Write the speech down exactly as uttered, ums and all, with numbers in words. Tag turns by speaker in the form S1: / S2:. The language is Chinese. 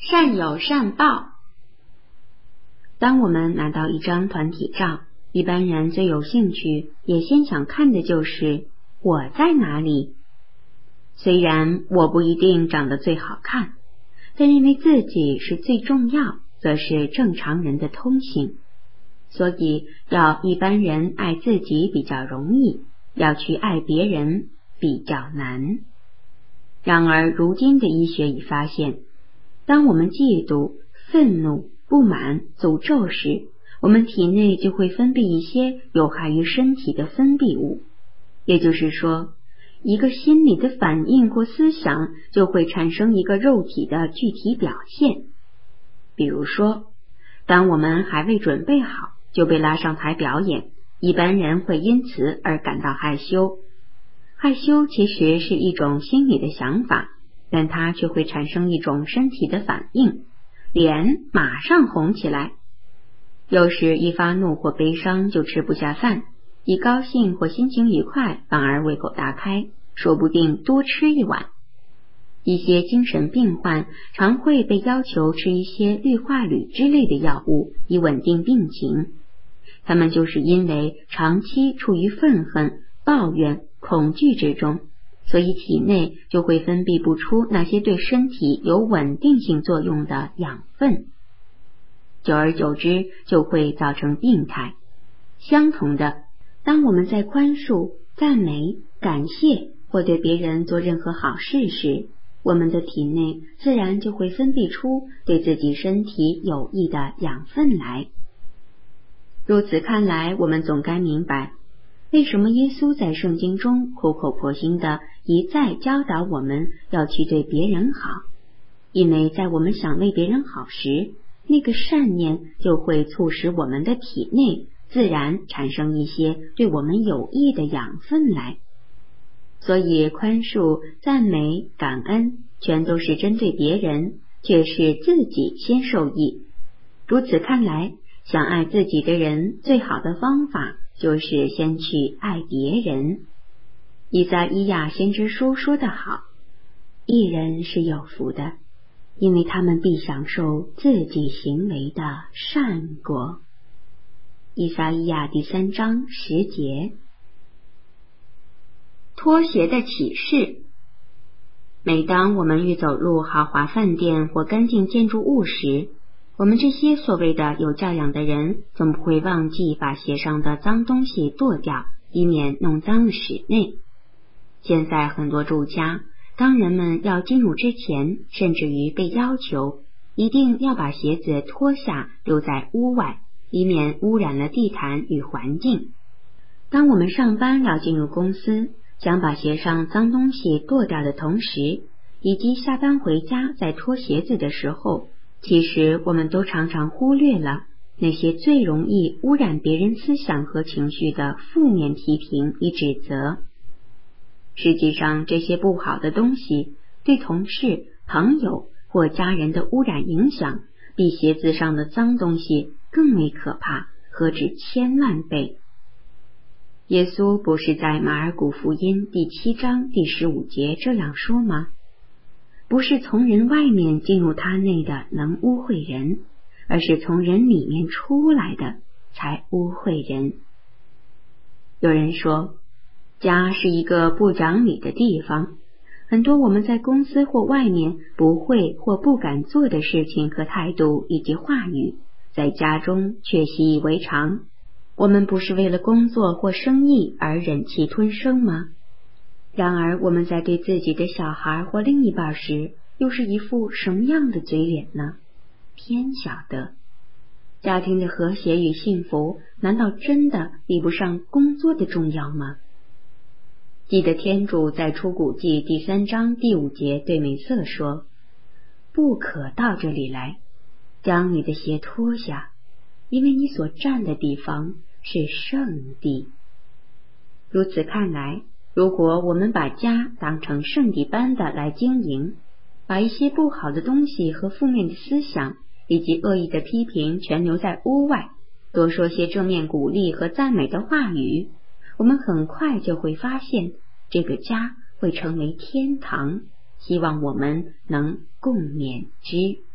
S1: 善有善报。当我们拿到一张团体照，一般人最有兴趣也先想看的就是我在哪里。虽然我不一定长得最好看，但认为自己是最重要，则是正常人的通性。所以要一般人爱自己比较容易，要去爱别人比较难。然而如今的医学已发现，当我们嫉妒、愤怒、不满、诅咒时，我们体内就会分泌一些有害于身体的分泌物。也就是说，一个心理的反应或思想就会产生一个肉体的具体表现。比如说，当我们还未准备好就被拉上台表演，一般人会因此而感到害羞。害羞其实是一种心理的想法，但它却会产生一种身体的反应，脸马上红起来。有时一发怒或悲伤就吃不下饭，一高兴或心情愉快反而胃口大开，说不定多吃一碗。一些精神病患常会被要求吃一些氯化铝之类的药物以稳定病情，他们就是因为长期处于愤恨、抱怨、恐惧之中，所以体内就会分泌不出那些对身体有稳定性作用的养分，久而久之就会造成病态。相同的，当我们在宽恕、赞美、感谢或对别人做任何好事时，我们的体内自然就会分泌出对自己身体有益的养分来。如此看来，我们总该明白，为什么耶稣在圣经中苦口婆心地一再教导我们要去对别人好。因为在我们想为别人好时，那个善念就会促使我们的体内自然产生一些对我们有益的养分来。所以宽恕、赞美、感恩全都是针对别人，却是自己先受益。如此看来，想爱自己的人最好的方法就是先去爱别人。以赛伊亚先知书说得好，义人是有福的，因为他们必享受自己行为的善果。以赛伊亚第三章十节。拖鞋的启示。每当我们欲走入豪华饭店或干净建筑物时，我们这些所谓的有教养的人总不会忘记把鞋上的脏东西跺掉，以免弄脏了室内。现在很多住家，当人们要进入之前，甚至于被要求一定要把鞋子脱下留在屋外，以免污染了地毯与环境。当我们上班要进入公司，想把鞋上脏东西跺掉的同时，以及下班回家再脱鞋子的时候，其实我们都常常忽略了那些最容易污染别人思想和情绪的负面批评与指责。实际上，这些不好的东西对同事、朋友或家人的污染影响，比鞋子上的脏东西更为可怕，何止千万倍。耶稣不是在马尔谷福音第七章第十五节这样说吗？不是从人外面进入他内的能污秽人，而是从人里面出来的才污秽人。有人说，家是一个不讲理的地方，很多我们在公司或外面不会或不敢做的事情和态度以及话语，在家中却习以为常。我们不是为了工作或生意而忍气吞声吗？然而我们在对自己的小孩或另一半时，又是一副什么样的嘴脸呢？天晓得。家庭的和谐与幸福，难道真的比不上工作的重要吗？记得天主在出谷记第三章第五节对美色说，不可到这里来，将你的鞋脱下，因为你所站的地方是圣地。如此看来，如果我们把家当成圣地般的来经营，把一些不好的东西和负面的思想以及恶意的批评全留在屋外，多说些正面鼓励和赞美的话语，我们很快就会发现这个家会成为天堂，希望我们能共勉之。